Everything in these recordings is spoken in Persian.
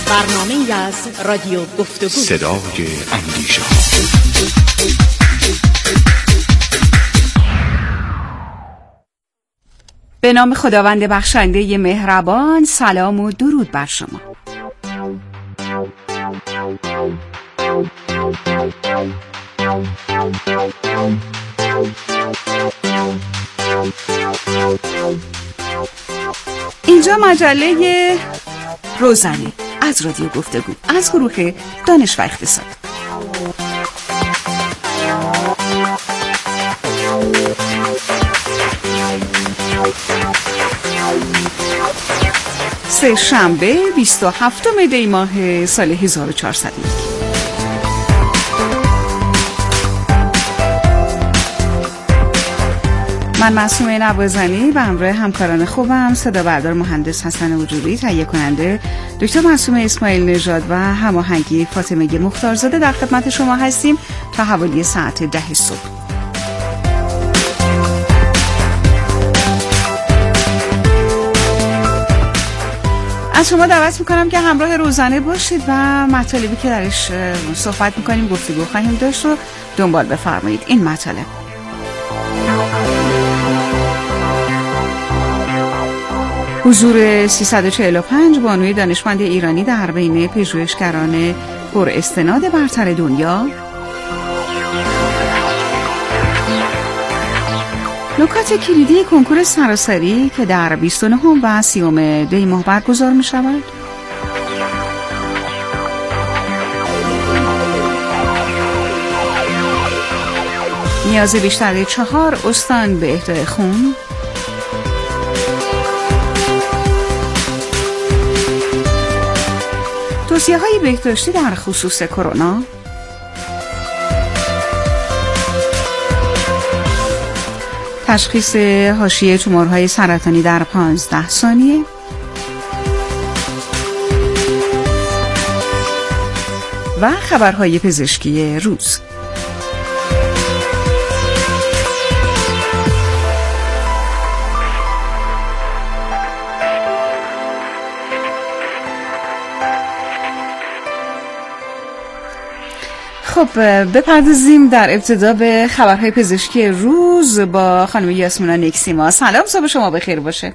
برنامه‌ای از رادیو گفتگو، صدای اندیشه. به نام خداوند بخشنده مهربان، سلام و درود بر شما. اینجا مجله روزنه از رادیو گفتگو از گروه دانش و اقتصاد. سه شنبه 27 دی ماه سال 1400. من معصومه نوازنی و همراه همکاران خوبم صدا بردار مهندس حسن وجودی، تهیه کننده دکتر معصومه اسماعیل نژاد و هماهنگی فاطمه مختارزاده در خدمت شما هستیم تا حوالی ساعت 10 صبح. از شما دعوت میکنم که همراه روزانه باشید و مطالبی که درش صحبت میکنیم، گفتگو خواهیم داشت رو دنبال بفرمایید. این مطالب: حضور 345 بانوی دانشمند ایرانی در بین پژوهشگران پر استناد برتر دنیا، نکات کلیدی کنکور سراسری که در 29 و 30 دی ماه برگزار می شود، نیاز بیشتر 4 استان به اهدای خون، توصیه‌های بهداشتی در خصوص کرونا، تشخیص حاشیه تومورهای سرطانی در 15 ثانیه و خبرهای پزشکی روز. خب بپردازیم در ابتدا به خبرهای پزشکی روز با خانم یاسمینا نکسیما. سلام، صبح شما بخیر باشه.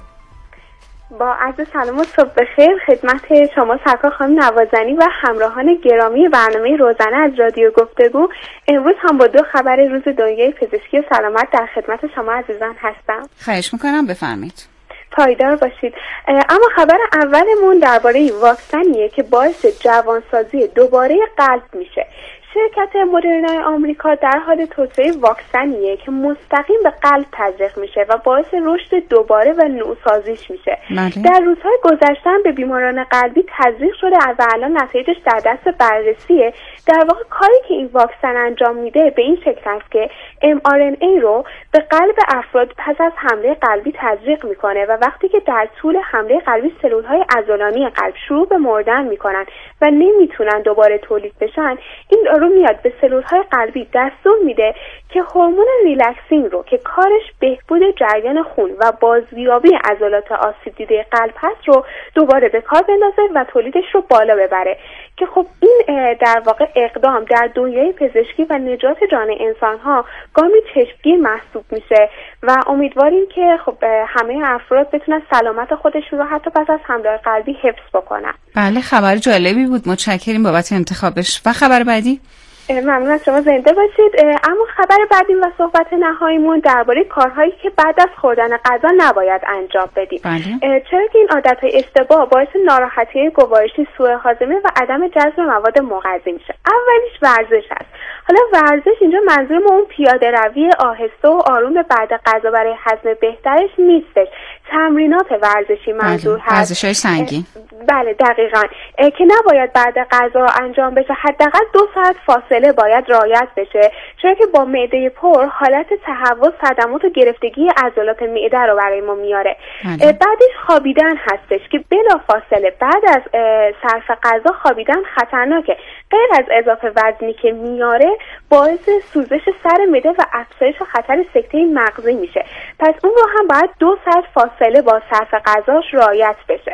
با عرض سلام و صبح بخیر خدمت شما سرکار خانم نوازنی و همراهان گرامی برنامه روزانه از رادیو گفتگو. امروز هم با 2 خبر روز دنیای پزشکی و سلامت در خدمت شما عزیزان هستم. خواهش میکنم، بفرمایید. پایدار باشید. اما خبر اولمون درباره واکسنیه که باعث جوانسازی دوباره قلب میشه. شرکت مدرنا آمریکا در حال توسعه واکسنیه که مستقیم به قلب تزریق میشه و باعث رشد دوباره و نوسازیش میشه. در روزهای گذشته به بیماران قلبی تزریق شده و الان نتایجش در دست بررسیه. در واقع کاری که این واکسن انجام میده به این شکل است که mRNA رو به قلب افراد پس از حمله قلبی تزریق میکنه و وقتی که در طول حمله قلبی سلولهای عضلانی قلب شروع به مردن میکنن و نمیتونن دوباره تولید بشن، این دارو میاد به سلولهای قلبی دستور میده که هورمون ریلکسینگ رو که کارش بهبود جریان خون و بازیابی عضلات آسیب دیده قلب هست رو دوباره به کار بندازه و تولیدش رو بالا ببره، که خب این در واقع اقدام در دنیای پزشکی و نجات جان انسان‌ها گامی چشمگیر محسوب میشه و امیدواریم که خب همه افراد بتونن سلامت خودشون رو حتی پس از حمله قلبی حفظ بکنن. بله، خبر جالبی بود، متشکریم بابت انتخابش. و خبر بعدی؟ ممنون از شما، زنده باشید. اما خبر بعدیم و صحبت نهاییمون درباره کارهایی که بعد از خوردن غذا نباید انجام بدیم. چرا که این عادت‌های اشتباه باعث ناراحتی گوارشی، سوء هاضمه و عدم جذب مواد مغذی میشه. اولیش ورزش است. حالا ورزش اینجا منظورم اون پیاده روی آهسته و آروم بعد غذا برای هضم بهترش نیستش. تمرینات ورزشی منظور هست. ورزش‌های سنگین. بله دقیقاً، که نباید بعد غذا انجام بشه. حداقل 2 ساعت فاصله باید رعایت بشه، چرا که با معده پر حالت تهوع، صدمات و گرفتگی عضلات معده رو برای ما میاره. بعدش خوابیدن هستش که بلافاصله بعد از صرف غذا خوابیدن خطرناکه. غیر از اضافه وزنی که میاره، باعث سوزش سر معده و افزایش خطر سکته مغزی میشه. پس اون رو هم باید 2 ساعت فاصله با صرف غذاش رعایت بشه.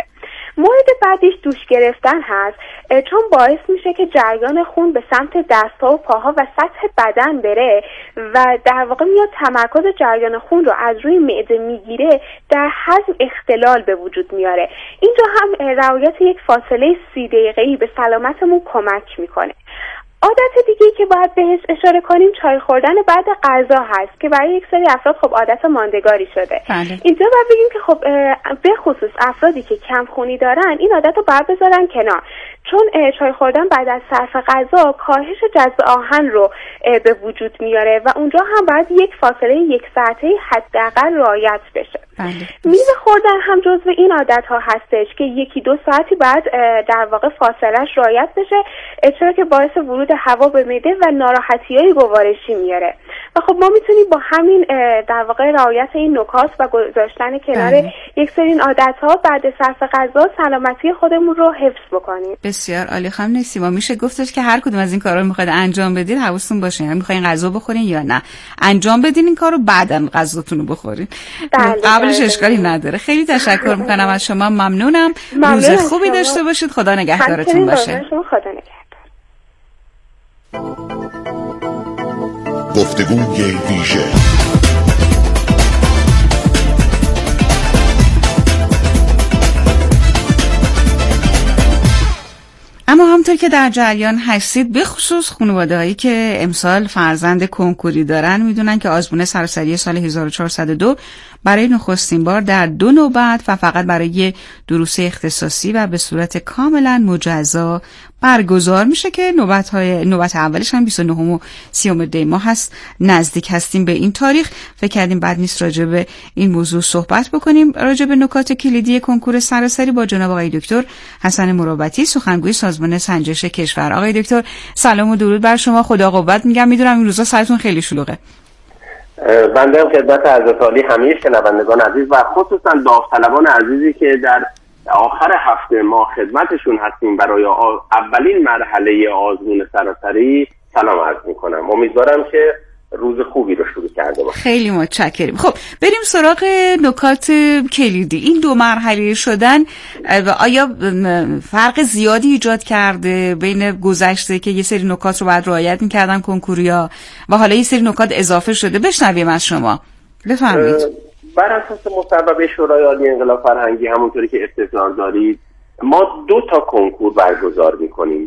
مورد بعدیش دوش گرفتن هست، چون باعث میشه که جریان خون به سمت دست‌ها و پاها و سطح بدن بره و در واقع میاد تمرکز جریان خون رو از روی معده میگیره، در هضم اختلال به وجود میاره. اینجا هم رعایت یک فاصله 30 دقیقه‌ای به سلامتمون کمک میکنه. عادت دیگه که باید بهش اشاره کنیم چای خوردن بعد غذا هست که برای یک سری افراد خب عادت ماندگاری شده. اینجا باید بگیم که خب به خصوص افرادی که کم خونی دارن این عادت رو باید بذارن کنار، چون چای خوردن بعد از صرف غذا کاهش جذب آهن رو به وجود میاره و اونجا هم باید یک فاصله 1 ساعته حداقل رعایت بشه. میوه خوردن هم جزو این عادت ها هستش که 1-2 ساعتی بعد در واقع فاصلهش رعایت بشه، چرا که باعث ورود هوا به معده و ناراحتی‌های گوارشی میاره. و خب ما میتونیم با همین در واقع رعایت این نکات و گذاشتن کنار یک سری عادت ها بعد صرف غذا سلامتی خودمون رو حفظ بکنیم. بسیار عالی. خانم نسیما میشه گفتش که هر کدوم از این کارا رو میخواید انجام بدید حواستون باشه، یعنی میخواین غذا بخورین یا نه انجام بدین این کارو بعداً غذاتون رو بخورین. قبلش اشکالی نداره. خیلی تشکر میکنم از شما، ممنونم. روز خوبی داشته باشید. خدا نگهدارتون باشه. خدا نگهدار. گفتگوی ویژه. اما همونطور که در جریان هستید، به خصوص خانواده‌هایی که امسال فرزند کنکوری دارن میدونن که آزمون سراسری سال 1402 برای نخستین بار در 2 نوبت و فقط برای دروس اختصاصی و به صورت کاملا مجزا برگزار میشه که نوبت اولش هم 29 و 30 دی ماه هست. نزدیک هستیم به این تاریخ. فکر کردیم بد نیست راجع به این موضوع صحبت بکنیم، راجع به نکات کلیدی کنکور سراسری با جناب آقای دکتر حسن مروتی، سخنگوی سازمان سنجش کشور. آقای دکتر سلام و درود بر شما. خدا قوت میگم. میدونم این روزا سرتون خیلی شلوغه. بنده خدمت عرض عالی همه شنوندگان عزیز و خصوصا داوطلبان عزیزی که در آخر هفته ما خدمتشون هستیم برای اولین مرحله آزمون سراسری سلام عرض میکنم. امیدوارم که روز خوبی رو شروع کرده باشیم. خیلی متشکرم. خب بریم سراغ نکات کلیدی. این 2 مرحله شدن آیا فرق زیادی ایجاد کرده بین گذشته که یه سری نکات رو باید رعایت میکردن کنکوریا و حالا یه سری نکات اضافه شده؟ بشنویم از شما. بفرمایید. بر اساس مصوبه شورای عالی انقلاب فرهنگی همونطوری که استظهار دارید ما 2 تا کنکور برگزار میکنیم.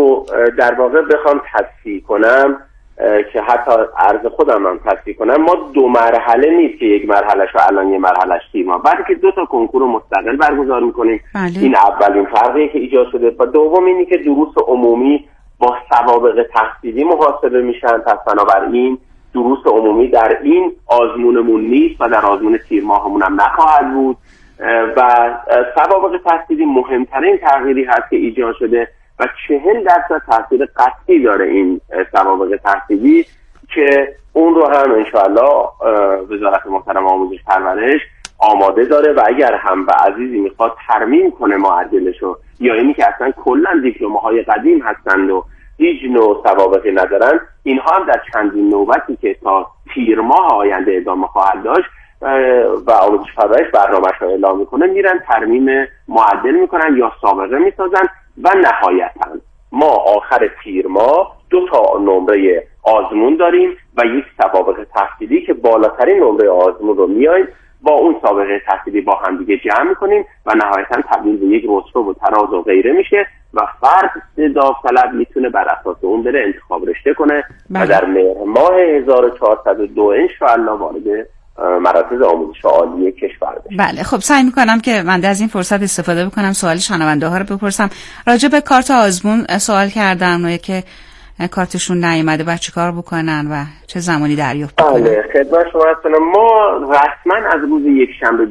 در واقع بخوام تصحیح کنم که حتی عرض خودم هم تصحیح کنم، ما 2 مرحله نیست که یک مرحلهش و الان یه مرحلهش 3 ماه، بلکه 2 تا کنکور مستقل برگزار میکنیم. این اولین فرقی که ایجاد شده. و دوم اینی که دروس عمومی با سوابق تحصیلی محاسبه میشن، پس بنابراین دروس عمومی در این آزمونمون نیست و در آزمون 3 ماهمون هم نخواهد بود. و سوابق تحصیلی مهمترین تغییری هست که ایجاد شده و 40% تاثیر قطعی داره این سوابق تحصیلی که اون رو هم انشاءالله وزارت محترم آموزش پرورش آماده داره و اگر هم به عزیزی میخواد ترمیم کنه معدلشو یا اینی که اصلا کلا دیپلم‌های قدیم هستند و هیچ نوع سوابقی ندارن، اینها هم در چندین نوبتی که تا تیر ماه آینده ادامه خواهد داشت و آموزش پرورش برنامه‌اش رو اعلام میکنه، میرن ترمیم معدل میکنن یا سابقه میسازن و نهایتاً ما آخر تیر ماه 2 تا نمره آزمون داریم و یک سوابق تحصیلی که بالاترین نمره آزمون رو میایم با اون سابقه تحصیلی با هم دیگه جمع میکنیم و نهایتاً تبدیل به یک رتبه و تراز و غیره میشه و فرد داوطلب میتونه بر اساس اون بره انتخاب رشته کنه و در مهر ماه 1402 انشاءالله وارد مراکز آموزش عالی کشور بشه. بله خب سعی میکنم که من از این فرصت استفاده بکنم سوال شنونده ها رو بپرسم. راجع به کارت آزمون سوال کردن اونایی که کارتشون نیامده بعد چیکار بکنن و چه زمانی دریافت بکنن؟ بله خدمت شما هستم. ما رسما از روز یکشنبه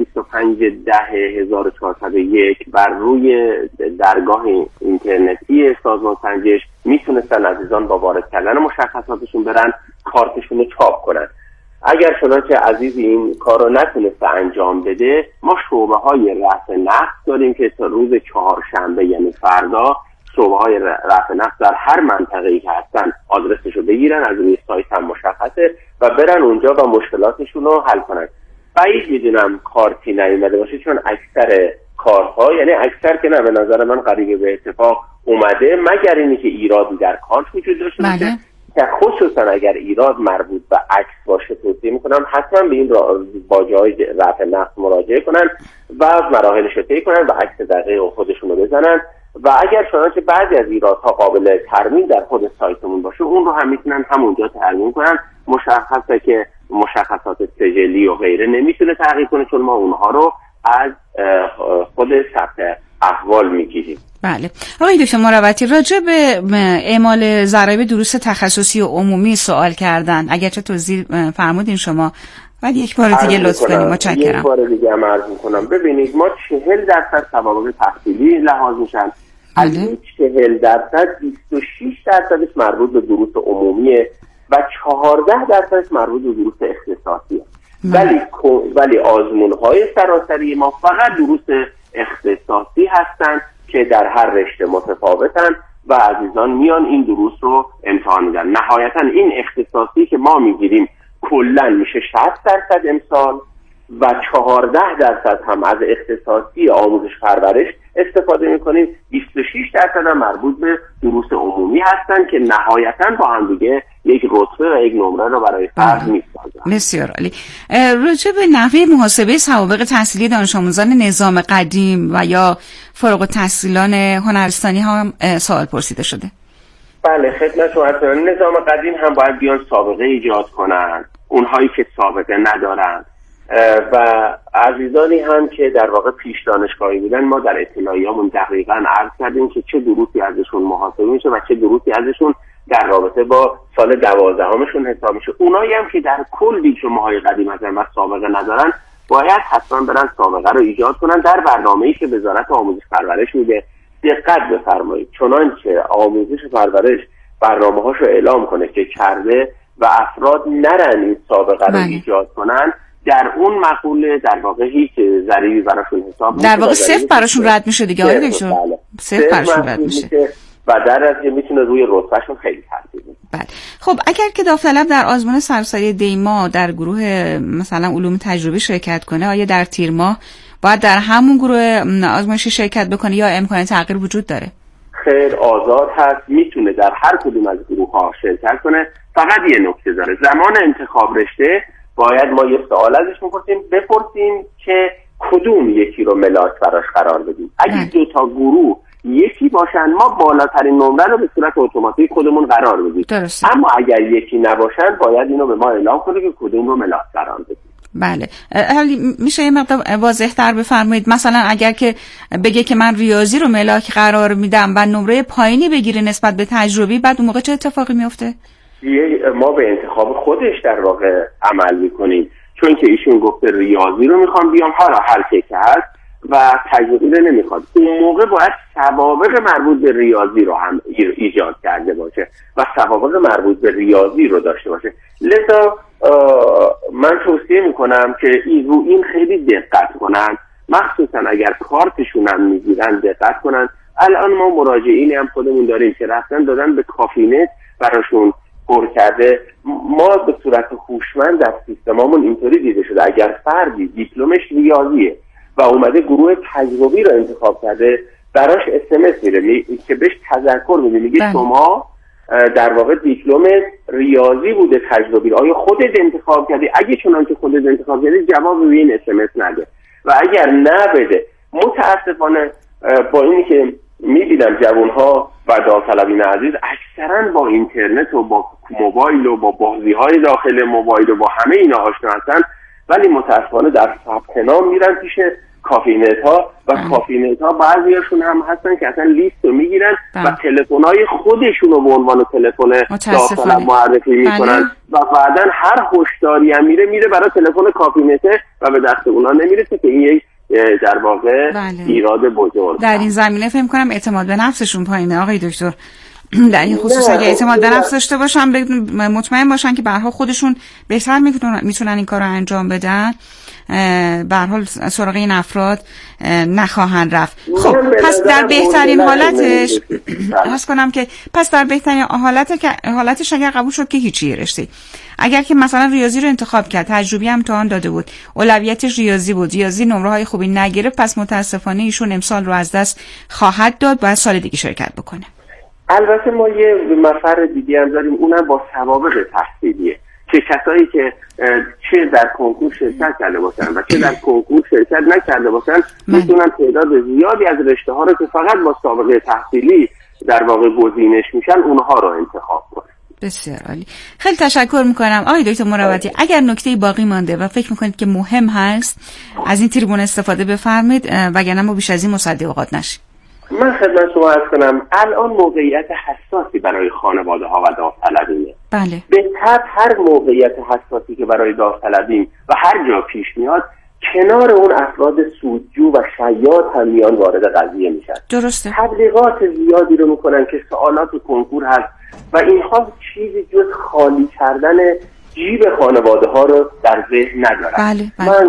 25/10/1401 بر روی درگاه اینترنتی سازمان سنجش میتونستن عزیزان با وارد کردن مشخصاتشون برن کارتشون رو چاپ کنن. اگر چنانچه عزیزی این کار رو نتونسته انجام بده، ما شعبه های رفع نقد داریم که تا روز 4شنبه یعنی فردا شعبه های رفع نقد در هر منطقه‌ای که هستن آدرسشو بگیرن، از روی سایت هم مشخصه و برن اونجا و مشکلاتشون رو حل کنن. بعید میدونم کارتی نیومده باشه چون اکثر کارها، یعنی اکثر که نه به نظر من قریب به اتفاق اومده، مگر اینی که ایرادی در کارت وجود داشته باشه که خصوصا اگر ایراد مربوط به عکس باشه توصیه میکنم حتما به این باجه‌های رفع نقص مراجعه کنن و مراحلش رو طی کنن و عکس دقیق خودشون رو بزنن و اگر چنانچه بعضی از ایرادها قابل ترمیم در خود سایتمون باشه اون رو هم میتونن همونجا ترمیم کنن. مشخصه که مشخصات سجلی و غیره نمیتونه تغییر کنه چون ما اونها رو از خود ثبت احوال میگیریم. بله. آقای دکتر مروتی راجع به اعمال ضرایب دروس تخصصی و عمومی سوال کردن، اگرچه توضیح فرمودین شما ولی یک بار دیگه لطف کنید. متشکرم. یک بار دیگه عرض میکنم. ببینید ما 40% سوابق تحصیلی لحاظ میشن، از این 40% 26% مربوط به دروس عمومیه و 14% مربوط به دروس اختصاصیه. ولی آزمون‌های سراسری ما فقط دروس اختصاصی هستن که در هر رشته متفاوتن و عزیزان میان این دروس رو امتحان میدن. نهایتا این اختصاصی که ما میگیریم کلا میشه 60% امسال و 14% هم از اختصاصی آموزش پرورش استفاده میکنیم. 26% هم مربوط به دروس عمومی هستن که نهایتا با هم دیگه یک رتبه و یک نمره رو برای فرد میسازن. بسیار عالی. راجع به نحوه محاسبه سوابق تحصیلی دانش آموزان نظام قدیم و یا فارغ التحصیلان هنرستانی هم سوال پرسیده شده. بله خدمت شما هستم. نظام قدیم هم باید بیان سابقه ایجاد کنن، اونهایی که سابقه ندارن و عزیزانی هم که در واقع پیش دانشگاهی بودن ما در اطلاعیه‌مون دقیقاً عرض کردیم که چه دروسی ازشون محاسبه میشه و چه دروسی ازشون در رابطه با سال 12مشون حساب میشه. اونایی هم که در کل دیپلم‌های قدیم هستن و سابقه ندارن باید حتما برن سابقه رو ایجاد کنن در برنامه‌ای که وزارت آموزش پرورش میده. دقت بفرمایید چنانچه آموزش پرورش برنامه‌هاشو اعلام کنه که کرده و افراد نرن این سابقه رو ایجاد کنن، در اون مقوله در واقع هیچ ضریری براشون حساب در واقع صفر براشون رد میشه دیگه. آقای دکتر صفر براشون رد میشه و در نتیجه میتونه روی رتبهشون خیلی تاثیر بذاره. بله. خب اگر که داوطلب در آزمون سراسری دیما در گروه مثلا علوم تجربی شرکت کنه، آیا در تیر ماه باید در همون گروه آزمایشی شرکت بکنه یا امکان تغییر وجود داره؟ خیر آزاد هست، میتونه در هر کدوم از گروه ها شرکت کنه. فقط یه نکته داره، زمان انتخاب رشته باید ما یه سوال ازش بپرسیم که کدوم یکی رو ملاک براش قرار بدیم. اگه دو تا گروه یکی باشن ما بالاترین نمره رو به صورت اتوماتیک خودمون قرار بدیم. اما اگر یکی نباشن باید اینو به ما اعلام کنه که کدوم رو ملاک قرار بدیم. بله. میشه یه مقدار واضح‌تر بفرمایید؟ مثلا اگر که بگه که من ریاضی رو ملاک قرار میدم و نمره پایینی بگیره نسبت به تجربی، بعد اون موقع چه اتفاقی میفته؟ ما به انتخاب خودش در واقع عمل میکنیم، چون که ایشون گفته ریاضی رو میخوام بیام، حالا هر که هست و تجربی رو نمیخواد، اون موقع باید سوابق مربوط به ریاضی رو هم ایجاد کرده باشه و سوابق مربوط به ریاضی رو داشته باشه. لذا من توصیه میکنم که رو این خیلی دقت کنن، مخصوصا اگر کارتشون هم میگیرن دقت کنن. الان ما مراجعینی هم خودمون داریم که رفتن دادن به کافینت براشون پر کرده. ما به صورت هوشمند در سیستممون اینطوری دیده شده اگر فردی دیپلمش ریاضیه و اومده گروه تجربی رو انتخاب کرده، براش SMS میره که بهش تذکر میده، میگه شما در واقع دیپلم ریاضی بوده تجربی رو آیا خودت انتخاب کردی؟ اگه چنانچه خودت انتخاب کردی جواب روی این SMS نده و اگر نبده. متاسفانه با اینی که میبینم جوانها و داوطلبین عزیز اکثرا با اینترنت و با موبایل و با بازی‌های داخل موبایل و با همه اینا آشنا هستن، ولی متاسفانه در ثبت نام میرن پیش کافینت ها و کافینت ها بعضیاشون هم هستن که اصلا لیست رو میگیرن و تلفن‌های خودشون رو به عنوان تلفن داوطلب معرفی میکنن و بعداً هر هشداری هم میره برای تلفن کافینته و به دست اونا نمیرسه که این یک در واقع ایراد بزرگ. در این زمینه فکر کنم اعتماد به نفسشون پایینه آقای دکتر. در این خصوص اگه اعتماد به نفس داشته باشن، مطمئن باشن که به هر حال خودشون بهتر میتونن این کار رو انجام بدن، به هر حال سراغ این افراد نخواهند رفت. خب پس در بهترین حالتش حس کنم که پس در بهترین حالتش اگر قبول شد که هیچی رشته، اگر که مثلا ریاضی رو انتخاب کرد، تجربی امتحان داده بود، اولویتش ریاضی بود، ریاضی نمره‌های خوبی نگرفت، پس متاسفانه ایشون امسال رو از دست خواهد داد، باید سال دیگه شرکت بکنه. البته ما یه مفر دیگه هم داریم، اونم با سوابق تحصیلیه که کسایی که چه در کنکور شرکت کرده باشن و چه در کنکور شرکت نکرده باشن میتونن تعداد زیادی از رشته ها رو که فقط با سابقه تحصیلی در واقع گزینش میشن اونها رو انتخاب کنن. بسیار عالی، خیلی تشکر میکنم آقای دکتر مروتی. اگر نکته باقی مانده و فکر میکنید که مهم هست از این تریبون استفاده بفرمایید، وگرنه ما بیش از این مصدق اوقات نشیم. من خدمت شما عرض کنم الان موقعیت حساسی برای خانواده ها و داوطلبینه. بله. به طبع هر موقعیت حساسی که برای داوطلبین و هر جا پیش میاد، کنار اون افراد سودجو و شیاد هم میان وارد قضیه میشن. درسته. تبلیغات زیادی رو میکنن که سوالات کنکور هست و اینها چیزی جز خالی کردن جیب خانواده ها رو در ذهن ندارن. بله. من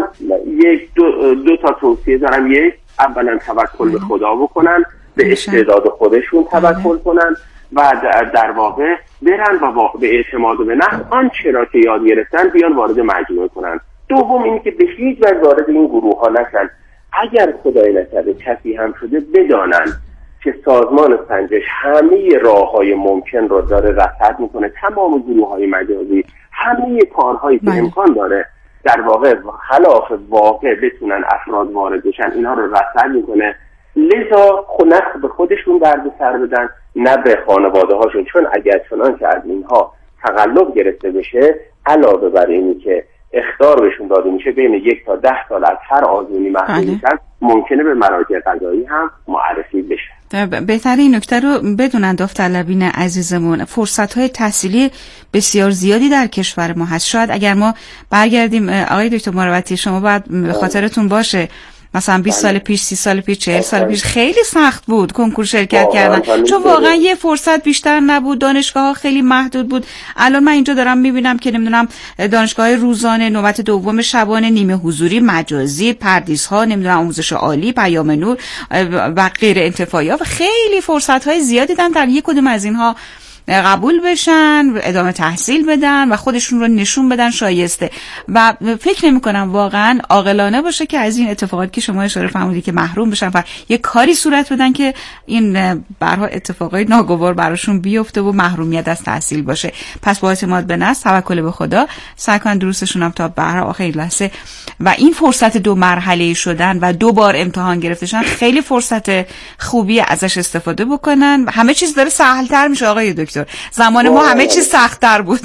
دو تا توصیه دارم. یک، اولا توکل به خدا بکنن، به استعداد خودشون توکل کنن و در واقع برن و به اعتماد به نفس آنچه را که یاد گرفتن بیان وارد مجموعه کنن. دوم اینه که به هیچ وجه وارد این گروه ها نشن. اگر خدای نکرده کسی هم شده، بدانن که سازمان سنجش همه راه‌های ممکن رو داره رصد میکنه، تمام گروه‌های مجازی، همه کارهایی که امکان داره در واقع خلاف واقع بتونن افراد وارد بشن، اینها رو رصد میکنه. لذا نه به خودشون درد سر بدن نه به خانواده هاشون، چون اگر چنان که از اینها تقلب گرفته بشه، علاوه بر اینی که اخطار بهشون داده میشه بین 1 تا 10 سال از هر آزمونی محروم میشن، ممکنه به مراجع قضایی هم معرفی بشه. بهتره این نکته رو بدونن داوطلبین عزیزمون. فرصت‌های تحصیلی بسیار زیادی در کشور ما هست. شاید اگر ما برگردیم آقای دکتر مروتی، شما باید به خاطرتون باشه مثلا 20 سال پیش، 30 سال پیش، 40 سال پیش خیلی سخت بود کنکور شرکت کردن، چون واقعا یه فرصت بیشتر نبود، دانشگاه‌ها خیلی محدود بود. الان من اینجا دارم میبینم که نمیدونم دانشگاه روزانه، نوبت دوم شبانه، نیمه حضوری، مجازی، پردیس‌ها، نمیدونم آموزش عالی، پیام نور و غیر انتفاعی، خیلی فرصت‌های زیادی دارن در یک کدوم از اینها قبول بشن، ادامه تحصیل بدن و خودشون رو نشون بدن شایسته. و فکر نمی کنم واقعا عاقلانه باشه که از این اتفاقاتی که شما اشاره فرمودید که محروم بشن و یه کاری صورت بدن که این برها اتفاقای ناگوار براشون بیفته و محرومیت از تحصیل باشه. پس با اعتماد به نفس، توکل به خدا، سعی کنن دروسشون هم تا برها آخر لحظه و این فرصت 2 مرحله شدن و 2 بار امتحان گرفتشن خیلی فرصت خوبی، ازش استفاده بکنن. همه چیز داره سهل‌تر میشه آقای دکتر. زمان ما همه چیز سخت‌تر بود.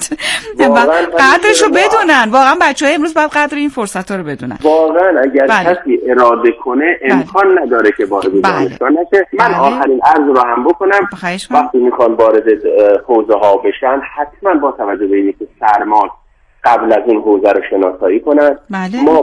قدرشو بدونن. واقعا بچه‌ها امروز باید قدر این فرصت‌ها رو بدونن. واقعا اگر کسی اراده کنه امکان نداره که وارد دانشگاه نشه. من آخرین عرض رو هم بکنم، وقتی میخوان وارد حوزه‌ها بشن حتما با توجه به اینکه سرماست قبل از این حوزه رو شناسایی کنن. ما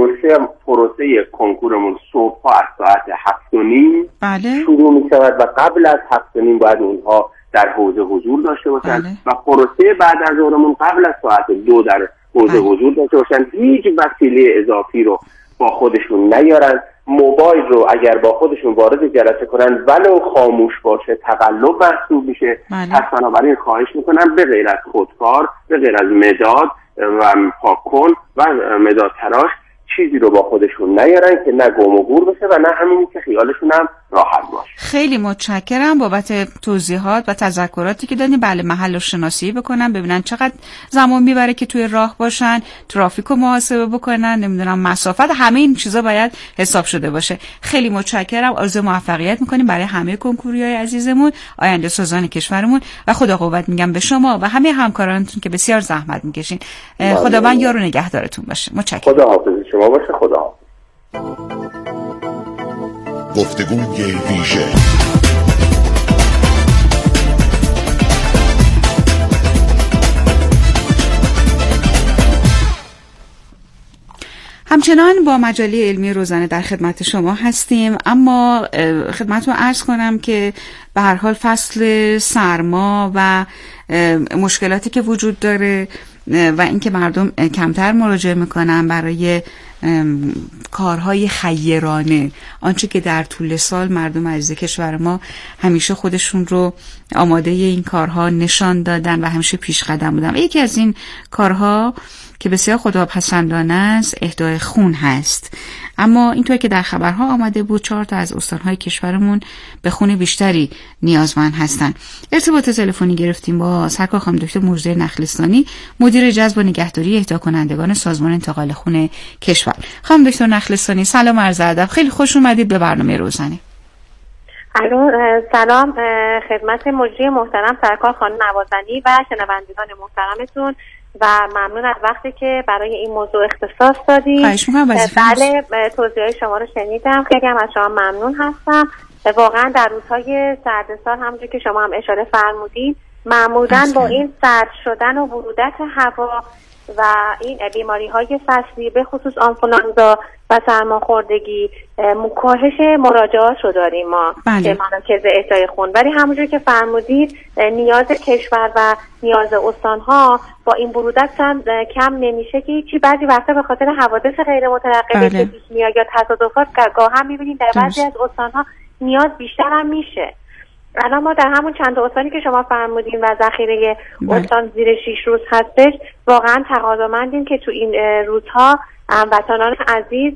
پروسه کنکورمون صبح‌ها از ساعت 7:30 شروع می‌شود و قبل از 7:30 باید اونها در حوزه حضور داشته باشن و پروسه بعد از ظهرمون قبل از ساعت 2 در حوزه حضور داشته باشن. هیچ وسیله اضافی رو با خودشون نیارن. موبایل رو اگر با خودشون وارد جلسه کنن ولو خاموش باشه تقلب محسوب میشه. پس بنابراین خواهش میکنم به غیر از خودکار، به غیر از مداد و پاکن و مداد تراش چیزی رو با خودشون نیارن که نه گم و گور بشه و نه همینی که خیالشون هم راحت باشه. خیلی متشکرم بابت توضیحات و تذکراتی که دادین. بله، محل رو شناسی بکنن، ببینن چقدر زمان میبره که توی راه باشن، ترافیک رو محاسبه بکنن، نمیدونم مسافت، همه این چیزا باید حساب شده باشه. خیلی متشکرم. آرزوی موفقیت میکنیم برای همه کنکوریای عزیزمون، آینده سازان کشورمون و خدا قوت میگم به شما و همه همکارانتون که بسیار زحمت میکشین. خداوند یار و نگهدارتون باشه. متشکرم. خدا حافظ شما باشه. خدا حافظ. گفتگوی ویژه. همچنان با مجله علمی روزانه در خدمت شما هستیم، اما خدمتتون عرض کنم که به هر حال فصل سرما و مشکلاتی که وجود داره و اینکه مردم کمتر مراجعه میکنن برای کارهای خیرانه، آنچه که در طول سال مردم عزیز کشور ما همیشه خودشون رو آماده این کارها نشان دادن و همیشه پیش قدم بودن. یکی از این کارها که بسیار خداپسندانه است اهدای خون هست، اما اینطور که در خبرها آمده بود 4 تا از استانهای کشورمون به خون بیشتری نیازمند هستن. ارتباط تلفنی گرفتیم با سرکار خانم دکتر مژده نخلستانی، مدیر جذب و نگهداری اهدا کنندگان سازمان انتقال خون کشور. خانم دکتر نخلستانی سلام عرض ادب، خیلی خوش اومدید به برنامه روزانه. الو، سلام خدمت مجری محترم سرکار خانم نوازنی و شنوندگان محترمتون و ممنون از وقتی که برای این موضوع اختصاص دادید. خواهش می‌کنم. بله، توضیحات شما رو شنیدم، خیلی هم از شما ممنون هستم. واقعا در روزهای سرد سال همونجور که شما هم اشاره فرمودید معمولاً با این سرد شدن و برودت هوا و این بیماری‌های فصلی به خصوص آنفولانزا و سرماخوردگی کاهش مراجعات رو داریم ما به مراکز اهدای خون، ولی همونجور که فرمودید نیاز کشور و نیاز استان‌ها با این برودت کم نمیشه که چی بعضی وقتا به خاطر حوادث غیر مترقبه که پیش میاد یا تصادفات گاه هم می‌بینیم در بعضی از استان‌ها نیاز بیشتر هم میشه. الان ما در همون چند استانی که شما فرمودین و ذخیره استان زیر 6 روز هستش، واقعا تقاضامندیم که تو این روزها هموطنان عزیز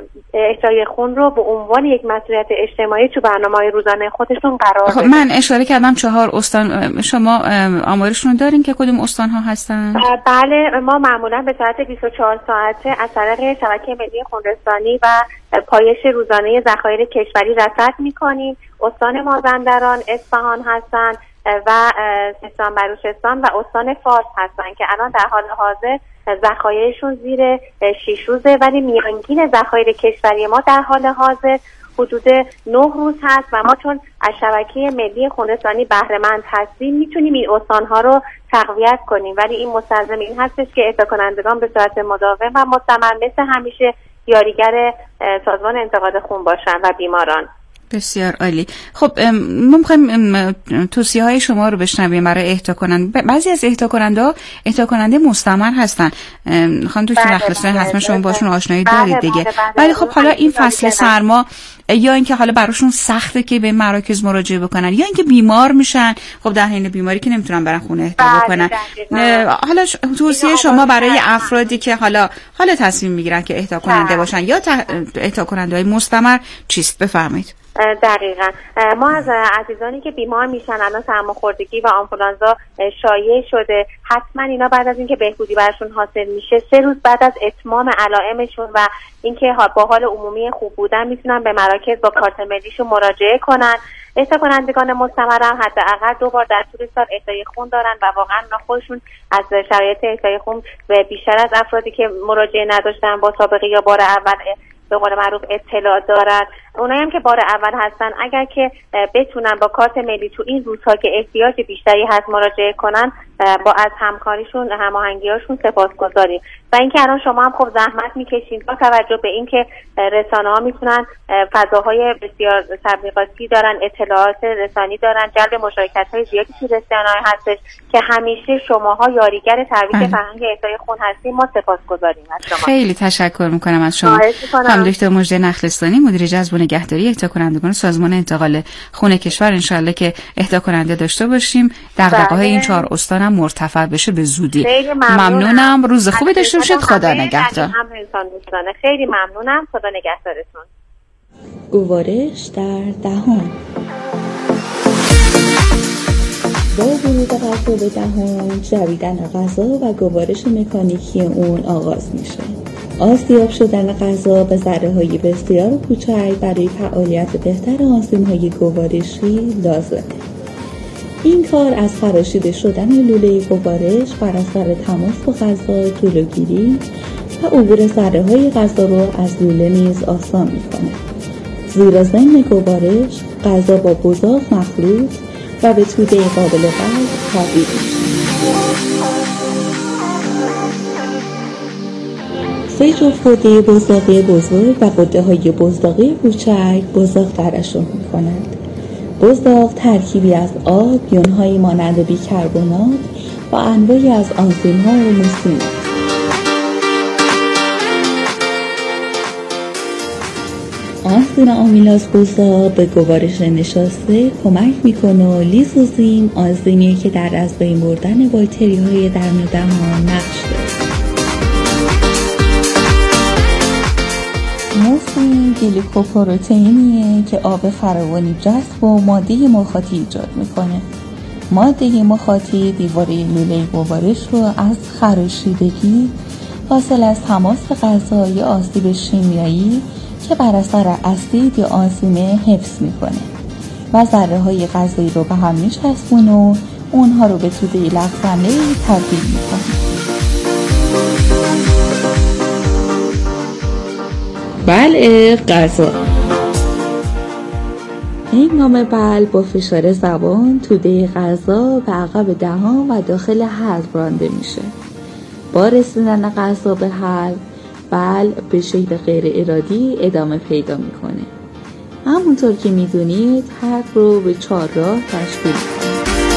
اهدای خون رو به عنوان یک مسئولیت اجتماعی تو برنامه‌های روزانه خودشون قرار بدن. من اشاره کردم 4 استان، شما آمارشون دارین که کدوم استان‌ها هستن؟ بله، ما معمولا به صورت 24 ساعته از طریق شبکه ملی خونرسانی و پایش روزانه ذخایر کشوری رصد می‌کنیم. استان مازندران، اصفهان هستن و سیستان بلوچستان و استان فارس هستن که الان در حال حاضر ذخایرشون زیر 6 روزه، ولی میانگین ذخایر کشوری ما در حال حاضر حدود 9 روز هست و ما چون از شبکه ملی خونرسانی بهره مند هستیم میتونیم این استان‌ها رو تقویت کنیم، ولی این مستلزم این هستش که اهدا کنندگان به صورت مداوم و مستمر مثل همیشه یاریگر سازمان انتقال خون باشن و بیماران. بسیار عالی. خب ما می‌خوایم توصیه‌های شما رو بشنویم برای اهدا کننده. بعضی از اهدا کننده مستمر هستن. خانم دکتر نخلستانی حتما شما باشون آشنایی دارید دیگه. ولی خب حالا این فصل سرما یا اینکه حالا براشون سخته که به مراکز مراجعه بکنن یا اینکه بیمار میشن، خب در حین بیماری که نمیتونن برن خونه اهدا بکنن. حالا توصیه شما برای افرادی که حالا تصمیم میگیرن که اهدا کننده باشن یا اهدا کننده‌های مستمر چیست؟ بفرمایید. دقیقاً ما از عزیزانی که بیمار میشن الان سرماخوردگی و آنفولانزا شایع شده، حتما اینا بعد از اینکه بهبودی برشون حاصل میشه 3 روز بعد از اتمام علائمشون و اینکه با حال عمومی خوب بودن میتونن به مراکز با کارت ملیشون مراجعه کنن. اهدا کنندگان مستمر هم حداقل 2 بار در طول سال اهدای خون دارن و واقعا اونا خودشون از شرایط اهدای خون بیشتر از افرادی که مراجعه نداشتن با سابقه یا بار اول به قول معروف اطلاع دارن. اونایی هم که بار اول هستن اگر که بتونن با کارت ملی تو این روزها که احتیاج بیشتری هست مراجعه کنن، با از همکاریشون هماهنگیاشون سپاسگزاریم. و اینکه الان شما هم خب زحمت میکشین با توجه به اینکه رسانه‌ها میتونن فضاهای بسیار تبلیغاتی دارن، اطلاعات رسانی دارن، جلب مشارکت‌های زیادی تو رسانه‌ها هستش که همیشه شماها یاریگر ترویج فرهنگ اهدای خون هستین. ما سپاسگزاریم از شما. خیلی تشکر میکنم از شما. خانم دکتر مژده نخلستانی، مدیر جذب و نگهداری اهدا کنندگان سازمان انتقال خون کشور. انشالله که اهدا کننده داشته باشیم، دغدغه‌های این 4 استان هم مرتفع بشه به زودی. ممنونم. روز خوبی داشته باشید. خدا نگهدار. خیلی ممنونم. خدا نگهدارتون. گوارش در دهان. با ورود غذا به دهان، جویدن غذا و گوارش مکانیکی اون آغاز میشه. آسیاب شدن غذا به ذره‌های بسیار کوچک برای فعالیت بهتر آنزیم‌های گوارشی لازمه. این کار از خراشیده شدن لوله گوارش بر اثر تماس با غذا جلوگیری و عبور ذره‌های غذا رو از لوله نیز آسان می‌کنه. زیرا ضمن گوارش غذا با بزاق مخلوط و به توده قابل بلع تبدیل میشه. 3 جفت غده بزاقی بزرگ و غده های بزاقی کوچک بزاق ترشح می‌کنند. بزاق ترکیبی از آب، یون‌هایی مانند بیکربنات و انواعی از آنزیم‌ها و موسیمات. آنزیم آمیلاز بزاق به گوارش نشاسته کمک میکنه و لیزوزیم آنزیمیه که در از بین بردن باکتری‌های درون دهان نقش داره. موسیم گلیکوپروتئینیه که آب فراوانی جذب و ماده مخاطی ایجاد میکنه. ماده مخاطی دیواره لوله گوارش رو از خراشیدگی حاصل از تماس غذا یا آسیب شیمیایی که بر اثر اسید یا آنزیم حفظ میکنه و ذره های غذایی رو به هم میچسبونه و اونها رو به توده لغزنده تبدیل میکنه. بلع غذا. این نام بلع با فشار زبان توده غذا به عقب دهان و داخل حلق رانده میشه. با رسیدن غذا به حلق، بلع به شکل غیر ارادی ادامه پیدا میکنه. همونطور که میدونید حلق رو به 4 راه تشکیل میکنه.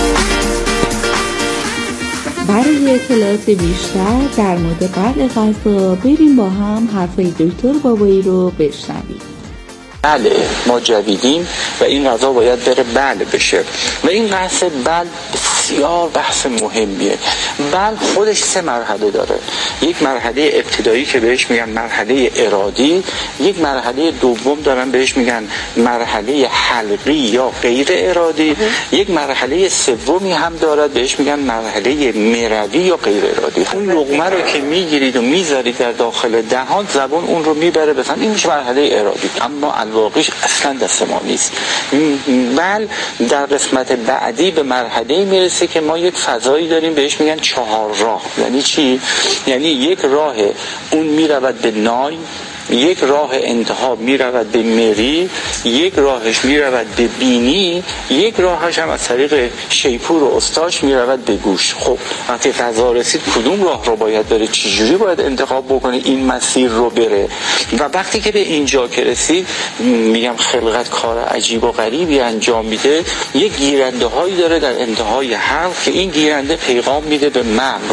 برای اطلاعات بیشتر در مورد بلع غذا بریم با هم حرفای دکتر بابایی رو بشنویم. بله، ما جویدیم و این غذا باید بره بله بشه و این بحث بله بسیار بحث مهمیه. بله خودش 3 مرحله داره. یک مرحله ابتدایی که بهش میگن مرحله ارادی، یک مرحله دوم دارن بهش میگن مرحله حلقی یا غیر ارادی، یک مرحله سومی هم دارد بهش میگن مرحله مروی یا غیر ارادی. اون لقمه رو که میگیرید و میذارید در داخل دهان، زبان اون رو میبره بسن، این میشه مرحله ارادی. اما الواقعش اصلا دست ما نیست. بل در قسمت بعدی به مرحله میرسه که ما یک فضایی داریم بهش میگن 4 راه. یعنی چی؟ یعنی یک راه اون میرود به نای، یک راه انتها میرود به مری، یک راهش میرود به بینی، یک راهش هم از طریق شیپور و استاش میرود به گوش. خب وقتی غذا رسید کدوم راه رو باید بره، چجوری باید انتخاب بکنه این مسیر رو بره؟ و وقتی که به اینجا که رسید، میگم خلقت کار عجیب و غریبی انجام میده. یک گیرنده هایی داره در انتهای حلق که این گیرنده پیغام میده به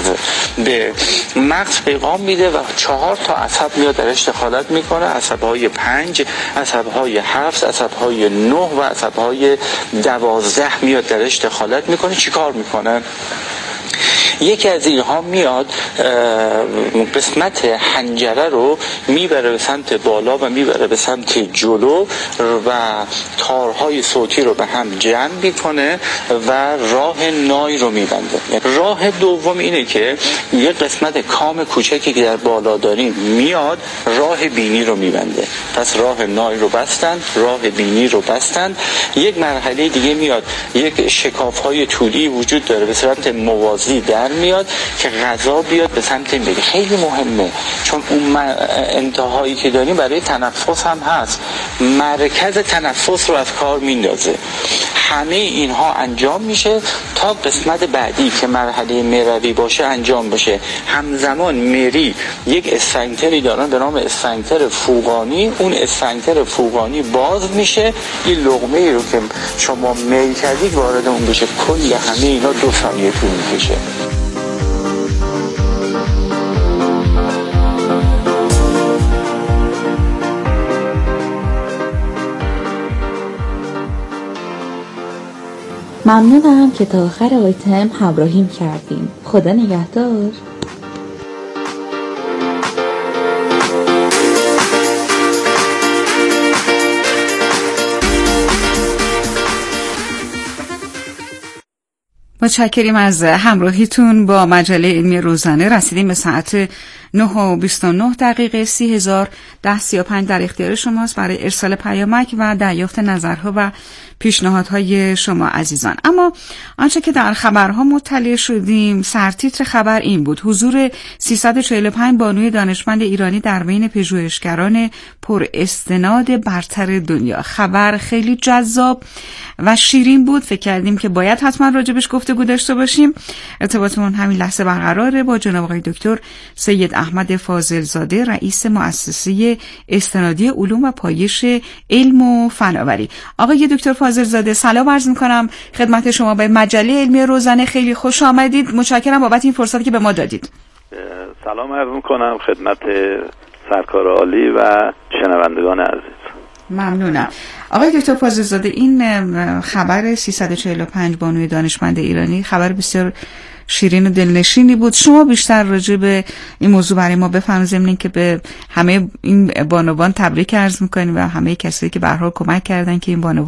مغز پیغام میده و 4 تا عصب میاد درش دخالت میکنه. عصبهای 5، عصبهای 7، عصبهای 9 و عصبهای 12 میاد درش دخالت میکنه. چی کار میکنه؟ یکی از اینها میاد قسمت حنجره رو میبره به سمت بالا و میبره به سمت جلو و تارهای صوتی رو به هم جمع میکنه و راه نای رو میبنده. راه دوم اینه که یک قسمت کام کوچکی که در بالا داریم میاد راه بینی رو میبنده. پس راه نای رو بستن، راه بینی رو بستن. یک مرحله دیگه میاد، یک شکاف‌های طولی وجود داره به صورت موازی در میاد که غذا بیاد به سمت مری. خیلی مهمه چون اون انتهایی که داریم برای تنفس هم هست، مرکز تنفس رو از کار میندازه. همه اینها انجام میشه تا قسمت بعدی که مرحله مروی باشه انجام بشه. همزمان مری یک اسفنکتری دارن به نام اسفنکتر فوقانی. اون اسفنکتر فوقانی باز میشه، این لقمه ای رو که شما میل کردید وارد اون بشه. کل همه اینا 2 ثانیه طول میکشه. ممنونم که تا آخر آیتم همراهیم کردیم. خدا نگهدار. متشکریم از همراهیتون با مجله علمی روزانه. رسیدیم به ساعت 9:29 30,010-35 در اختیار شماست برای ارسال پیامک و دریافت نظرها و پیشنهادهای شما عزیزان. اما آنچه که در خبرها مطلع شدیم، سرتیتر خبر این بود: حضور 345 بانوی دانشمند ایرانی در بین پژوهشگران پر استناد برتر دنیا. خبر خیلی جذاب و شیرین بود. فکر کردیم که باید حتما راجبش گفتگو داشته باشیم. ارتباطمون همین لحظه برقراره با جناب آقای دکتر سید احمد فاضلزاده، رئیس مؤسسه استنادی علوم و پایش علم و فناوری. آقای دکتر فاضلزاده سلام عرض می‌کنم خدمت شما. به مجله علمی روزنه خیلی خوش آمدید. متشکرم بابت این فرصتی که به ما دادید. سلام عرض می‌کنم خدمت سرکار عالی و شنوندگان عزیز. ممنونم. آقای دکتر فاضلزاده، این خبر 345 بانوی دانشمند ایرانی خبر بسیار شیرین و دلنشینی بود. شما بیشتر راجع به این موضوع برای ما بفرمایید، ضمن که به همه این بانوان تبریک عرض می‌کنیم و همه کسایی که به هر حال کمک کردن که این بانوان